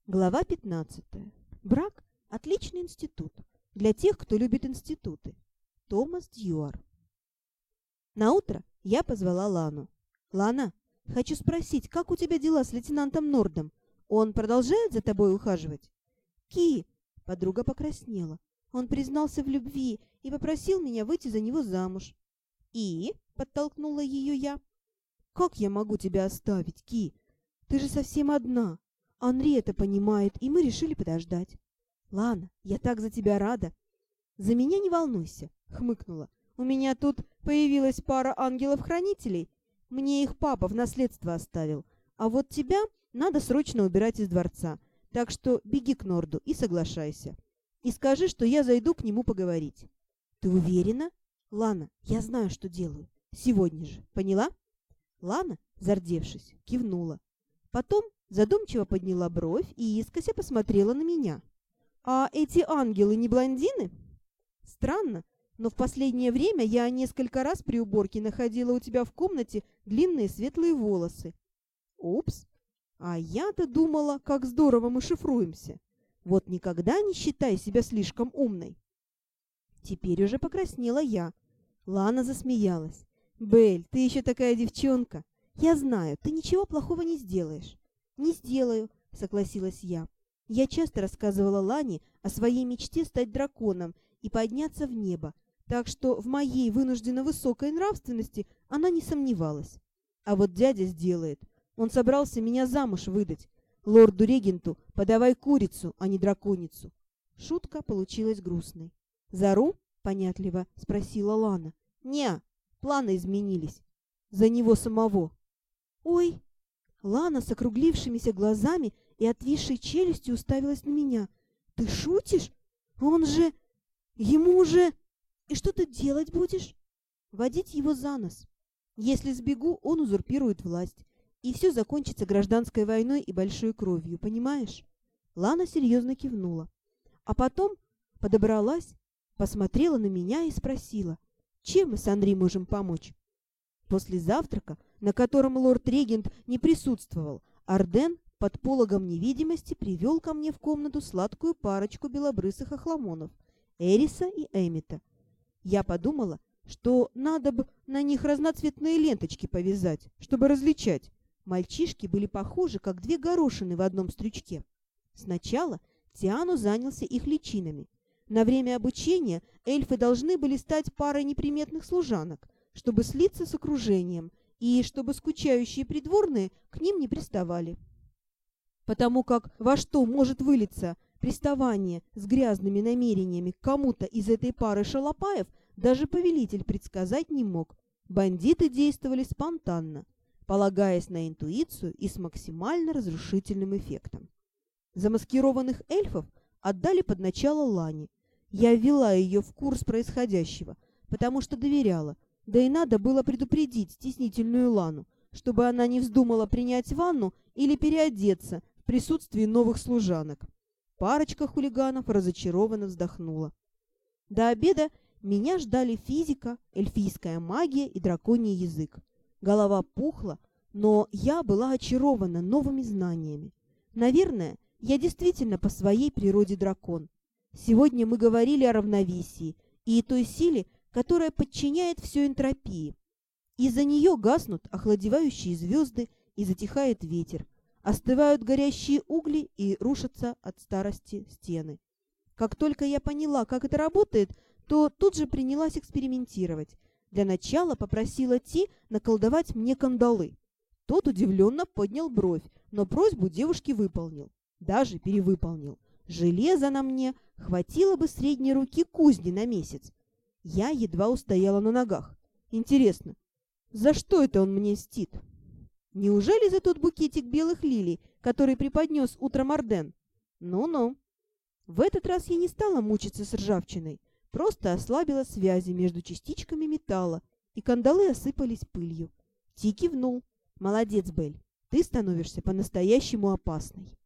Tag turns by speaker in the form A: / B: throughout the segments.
A: Глава 15. Брак– отличный институт для тех, кто любит институты. Томас Дьюар. Наутро я позвала Лану. «Лана, хочу спросить, как у тебя дела с лейтенантом Нордом? Он продолжает за тобой ухаживать?» «Ки!» – подруга покраснела. «Он признался в любви и попросил меня выйти за него замуж». «И?» – подтолкнула ее я. «Как я могу тебя оставить, Ки? Ты же совсем одна. Анри это понимает, и мы решили подождать». «Лана, я так за тебя рада!» «За меня не волнуйся», — хмыкнула. «У меня тут появилась пара ангелов-хранителей. Мне их папа в наследство оставил. А вот тебя надо срочно убирать из дворца. Так что беги к Норду и соглашайся. И скажи, что я зайду к нему поговорить». «Ты уверена?» «Лана, я знаю, что делаю. Сегодня же. Поняла?» Лана, зардевшись, кивнула. Потом задумчиво подняла бровь и искося посмотрела на меня. «А эти ангелы не блондины?» «Странно, но в последнее время я несколько раз при уборке находила у тебя в комнате длинные светлые волосы». «Упс! А я-то думала, как здорово мы шифруемся. Вот никогда не считай себя слишком умной». Теперь уже покраснела я. Лана засмеялась. «Белль, ты еще такая девчонка. Я знаю, ты ничего плохого не сделаешь». «Не сделаю», — согласилась я. Я часто рассказывала Лане о своей мечте стать драконом и подняться в небо, так что в моей вынужденно высокой нравственности она не сомневалась. А вот дядя сделает. Он собрался меня замуж выдать. Лорду-регенту подавай курицу, а не драконицу. Шутка получилась грустной. «Зару?» — понятливо спросила Лана. «Не, планы изменились. За него самого». «Ой!» Лана с округлившимися глазами и отвисшей челюстью уставилась на меня. «Ты шутишь? Он же... Ему уже... И что ты делать будешь?» «Водить его за нос. Если сбегу, он узурпирует власть, и все закончится гражданской войной и большой кровью, понимаешь?» Лана серьезно кивнула. А потом подобралась, посмотрела на меня и спросила, чем мы с Анри можем помочь. После завтрака, на котором лорд-регент не присутствовал, Арден под пологом невидимости привел ко мне в комнату сладкую парочку белобрысых охламонов — Эриса и Эмита. Я подумала, что надо бы на них разноцветные ленточки повязать, чтобы различать. Мальчишки были похожи, как две горошины в одном стрючке. Сначала Тиану занялся их личинами. На время обучения эльфы должны были стать парой неприметных служанок, чтобы слиться с окружением и чтобы скучающие придворные к ним не приставали. Потому как во что может вылиться приставание с грязными намерениями к кому-то из этой пары шалопаев, даже повелитель предсказать не мог. Бандиты действовали спонтанно, полагаясь на интуицию и с максимально разрушительным эффектом. Замаскированных эльфов отдали под начало Лане. Я ввела ее в курс происходящего, потому что доверяла. Да и надо было предупредить стеснительную Лану, чтобы она не вздумала принять ванну или переодеться в присутствии новых служанок. Парочка хулиганов разочарованно вздохнула. До обеда меня ждали физика, эльфийская магия и драконий язык. Голова пухла, но я была очарована новыми знаниями. Наверное, я действительно по своей природе дракон. Сегодня мы говорили о равновесии и той силе, которая подчиняет все энтропии. Из-за нее гаснут охладевающие звезды и затихает ветер, остывают горящие угли и рушатся от старости стены. Как только я поняла, как это работает, то тут же принялась экспериментировать. Для начала попросила Ти наколдовать мне кандалы. Тот удивленно поднял бровь, но просьбу девушки выполнил. Даже перевыполнил. Железа на мне хватило бы средней руки кузни на месяц. Я едва устояла на ногах. Интересно, за что это он мне мстит? Неужели за тот букетик белых лилий, который преподнес утром Арден? Ну-ну. В этот раз я не стала мучиться с ржавчиной, просто ослабила связи между частичками металла, и кандалы осыпались пылью. Ти кивнул. «Молодец, Белль, ты становишься по-настоящему опасной».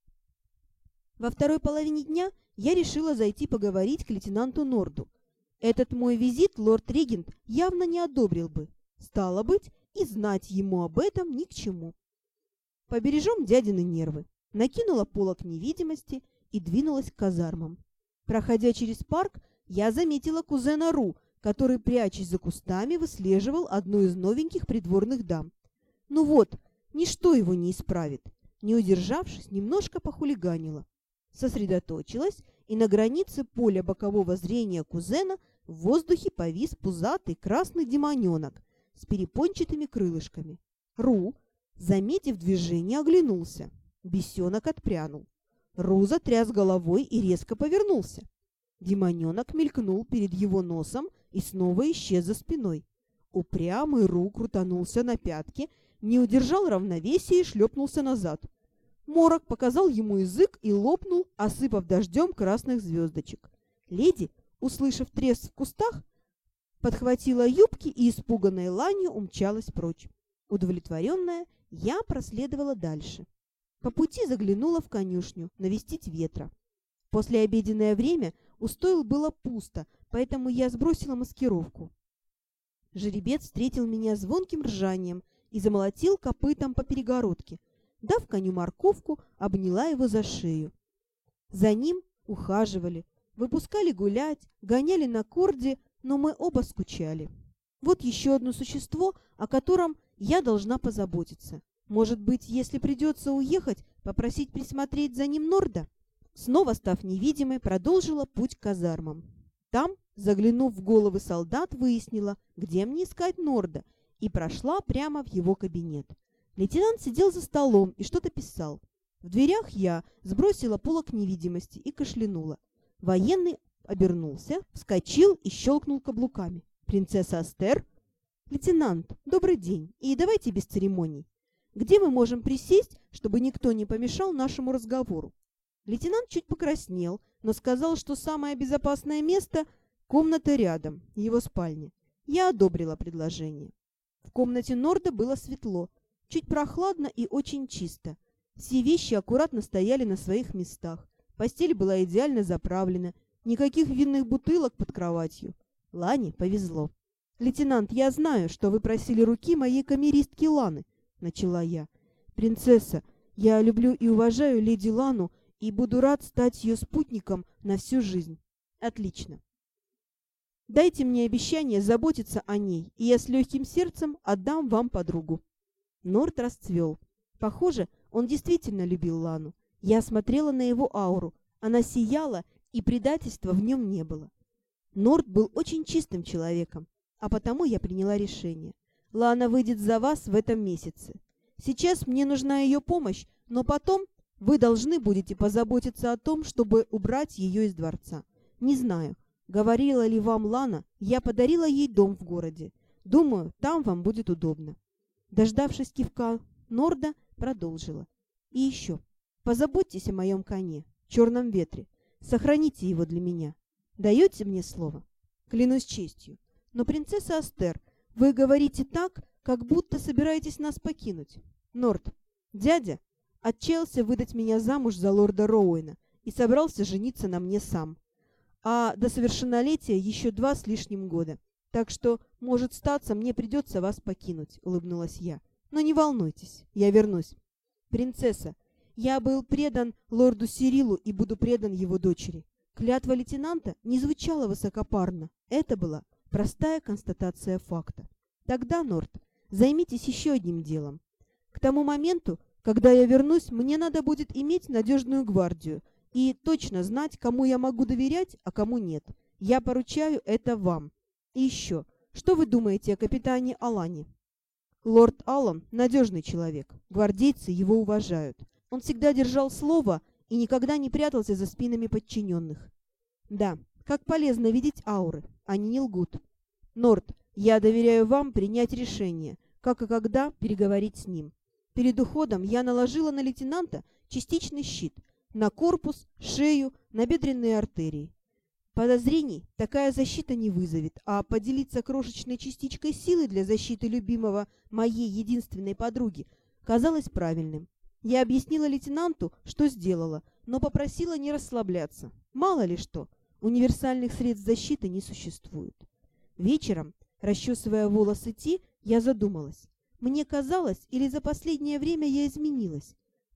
A: Во второй половине дня я решила зайти поговорить к лейтенанту Норду. Этот мой визит лорд-регент явно не одобрил бы. Стало быть, и знать ему об этом ни к чему. Побережем дядины нервы. накинула полог невидимости и двинулась к казармам. Проходя через парк, я заметила кузена Ру, который, прячась за кустами, выслеживал одну из новеньких придворных дам. Ну вот, ничто его не исправит. Не удержавшись, немножко похулиганила. Сосредоточилась, и на границе поля бокового зрения кузена в воздухе повис пузатый красный демоненок с перепончатыми крылышками. Ру, заметив движение, оглянулся. Бесенок отпрянул. Ру затряс головой и резко повернулся. Демоненок мелькнул перед его носом и снова исчез за спиной. Упрямый Ру крутанулся на пятки, не удержал равновесия и шлепнулся назад. Морок показал ему язык и лопнул, осыпав дождем красных звездочек. Леди, услышав треск в кустах, подхватила юбки и, испуганной ланью, умчалась прочь. Удовлетворенная, я проследовала дальше. По пути заглянула в конюшню навестить Ветра. Послеобеденное время у стойл было пусто, поэтому я сбросила маскировку. Жеребец встретил меня звонким ржанием и замолотил копытом по перегородке. Дав коню морковку, обняла его за шею. За ним ухаживали, выпускали гулять, гоняли на корде, но мы оба скучали. Вот еще одно существо, о котором я должна позаботиться. Может быть, если придется уехать, попросить присмотреть за ним Норда? Снова став невидимой, продолжила путь к казармам. Там, заглянув в головы солдат, выяснила, где мне искать Норда, и прошла прямо в его кабинет. Лейтенант сидел за столом и что-то писал. В дверях я сбросила полог невидимости и кашлянула. Военный обернулся, вскочил и щелкнул каблуками. «Принцесса Астер?» «Лейтенант, добрый день, и давайте без церемоний. Где мы можем присесть, чтобы никто не помешал нашему разговору?» Лейтенант чуть покраснел, но сказал, что самое безопасное место — комната рядом, его спальня. Я одобрила предложение. В комнате Норда было светло, чуть прохладно и очень чисто. Все вещи аккуратно стояли на своих местах. Постель была идеально заправлена, никаких винных бутылок под кроватью. Лане повезло. «Лейтенант, я знаю, что вы просили руки моей камеристки Ланы», — начала я. «Принцесса, я люблю и уважаю леди Лану и буду рад стать ее спутником на всю жизнь». «Отлично. Дайте мне обещание заботиться о ней, и я с легким сердцем отдам вам подругу». Норд расцвел. Похоже, он действительно любил Лану. Я смотрела на его ауру. Она сияла, и предательства в нем не было. Норд был очень чистым человеком, а потому я приняла решение. Лана выйдет за вас в этом месяце. Сейчас мне нужна ее помощь, но потом вы должны будете позаботиться о том, чтобы убрать ее из дворца. Не знаю, говорила ли вам Лана, я подарила ей дом в городе. Думаю, там вам будет удобно. Дождавшись кивка Норда, продолжила. И еще, позаботьтесь о моем коне, черном ветре. Сохраните его для меня. Даете мне слово? Клянусь честью. Но, принцесса Астер, вы говорите так, как будто собираетесь нас покинуть. Норд, дядя отчаялся выдать меня замуж за лорда Роуэна и собрался жениться на мне сам. А до совершеннолетия еще 2 с лишним года. Так что, может статься, мне придется вас покинуть, улыбнулась я. Но не волнуйтесь, я вернусь. Принцесса, я был предан лорду Сирилу и буду предан его дочери. Клятва лейтенанта не звучала высокопарно. Это была простая констатация факта. Тогда, Норд, займитесь еще одним делом. К тому моменту, когда я вернусь, мне надо будет иметь надежную гвардию и точно знать, кому я могу доверять, а кому нет. Я поручаю это вам. И еще, что вы думаете о капитане Алане? Лорд Аллан – надежный человек. Гвардейцы его уважают. Он всегда держал слово и никогда не прятался за спинами подчиненных. Да, как полезно видеть ауры, они не лгут. Норд, я доверяю вам принять решение, как и когда переговорить с ним. Перед уходом я наложила на лейтенанта частичный щит, на корпус, шею, на бедренные артерии. Подозрений такая защита не вызовет, а поделиться крошечной частичкой силы для защиты любимого моей единственной подруги казалось правильным. Я объяснила лейтенанту, что сделала, но попросила не расслабляться. Мало ли что, универсальных средств защиты не существует. Вечером, расчесывая волосы Ти, я задумалась. Мне казалось, или за последнее время я изменилась?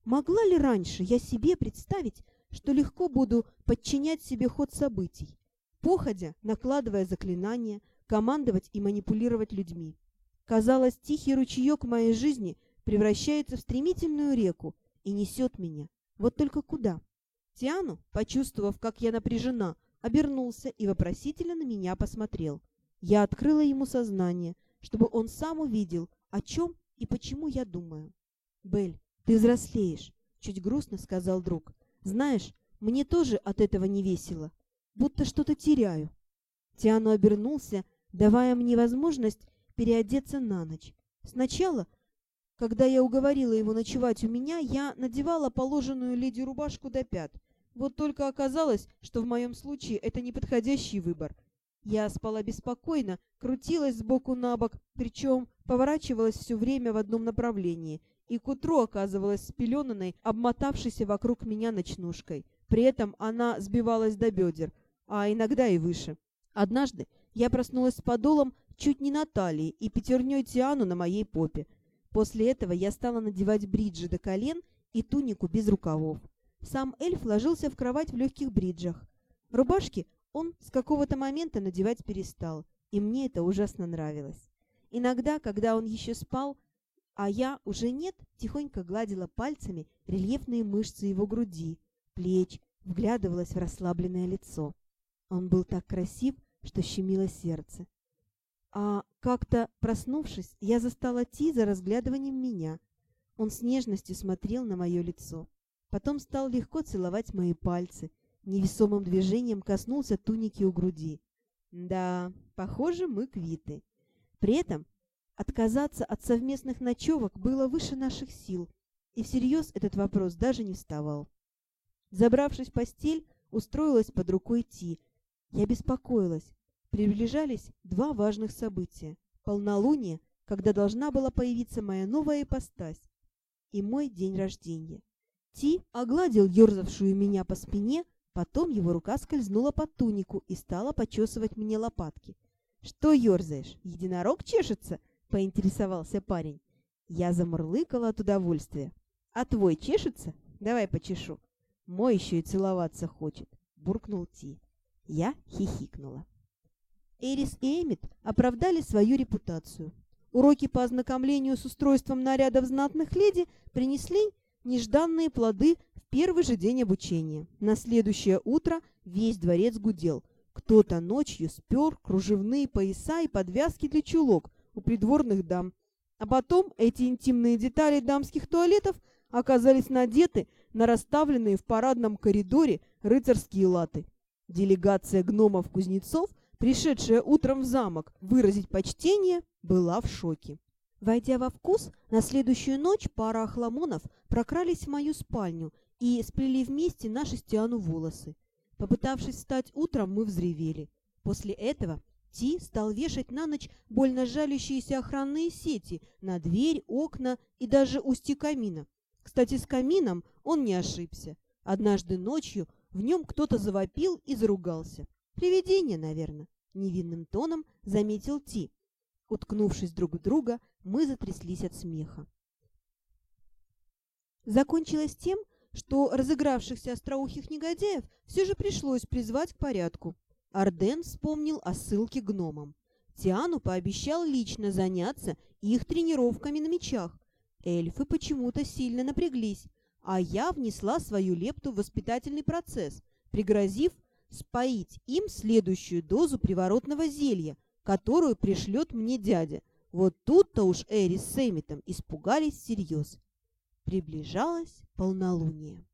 A: Могла ли раньше я себе представить, что легко буду подчинять себе ход событий, походя, накладывая заклинания, командовать и манипулировать людьми? Казалось, тихий ручеек моей жизни превращается в стремительную реку и несет меня. Вот только куда? Тиану, почувствовав, как я напряжена, обернулся и вопросительно на меня посмотрел. Я открыла ему сознание, чтобы он сам увидел, о чем и почему я думаю. «Белль, ты взрослеешь», — чуть грустно сказал друг. «Знаешь, мне тоже от этого не весело, будто что-то теряю». Тиану обернулся, давая мне возможность переодеться на ночь. Сначала, когда я уговорила его ночевать у меня, я надевала положенную леди рубашку до пят. Вот только оказалось, что в моем случае это неподходящий выбор. Я спала беспокойно, крутилась сбоку на бок, причем поворачивалась все время в одном направлении, и к утру оказывалась спеленанной, обмотавшейся вокруг меня ночнушкой. При этом она сбивалась до бедер, а иногда и выше. Однажды я проснулась с подолом чуть не на талии и пятерней Тиану на моей попе. После этого я стала надевать бриджи до колен и тунику без рукавов. Сам эльф ложился в кровать в легких бриджах. Рубашки он с какого-то момента надевать перестал, и мне это ужасно нравилось. Иногда, когда он еще спал, а я уже нет, тихонько гладила пальцами рельефные мышцы его груди, плеч, вглядывалась в расслабленное лицо. Он был так красив, что щемило сердце. А как-то, проснувшись, я застала Ти за разглядыванием меня. Он с нежностью смотрел на мое лицо. Потом стал легко целовать мои пальцы, невесомым движением коснулся туники у груди. Да, похоже, мы квиты. При этом отказаться от совместных ночевок было выше наших сил, и всерьез этот вопрос даже не вставал. Забравшись в постель, устроилась под рукой Ти. Я беспокоилась. Приближались два важных события. Полнолуние, когда должна была появиться моя новая ипостась, и мой день рождения. Ти огладил ерзавшую меня по спине, потом его рука скользнула под тунику и стала почесывать мне лопатки. «Что ерзаешь? Единорог чешется?» — поинтересовался парень. Я замурлыкала от удовольствия. «А твой чешется? Давай почешу». «Мой еще и целоваться хочет», — буркнул Ти. Я хихикнула. Эрис и Эмит оправдали свою репутацию. Уроки по ознакомлению с устройством нарядов знатных леди принесли нежданные плоды в первый же день обучения. На следующее утро весь дворец гудел. Кто-то ночью спер кружевные пояса и подвязки для чулок у придворных дам. А потом эти интимные детали дамских туалетов оказались надеты на расставленные в парадном коридоре рыцарские латы. Делегация гномов-кузнецов, пришедшая утром в замок выразить почтение, была в шоке. Войдя во вкус, на следующую ночь пара охламонов прокрались в мою спальню и сплели вместе наши с Тиану волосы. Попытавшись встать утром, мы взревели. После этого Ти стал вешать на ночь больно жалящиеся охранные сети на дверь, окна и даже устье камина. Кстати, с камином он не ошибся. Однажды ночью в нем кто-то завопил и заругался. «Привидение, наверное», — невинным тоном заметил Ти. Уткнувшись друг в друга, мы затряслись от смеха. Закончилось тем, что разыгравшихся остроухих негодяев все же пришлось призвать к порядку. Арден вспомнил о ссылке гномам. Тиану пообещал лично заняться их тренировками на мечах. Эльфы почему-то сильно напряглись, а я внесла свою лепту в воспитательный процесс, пригрозив споить им следующую дозу приворотного зелья, которую пришлет мне дядя. Вот тут-то уж Эрис с Эмитом испугались всерьез. Приближалось полнолуние.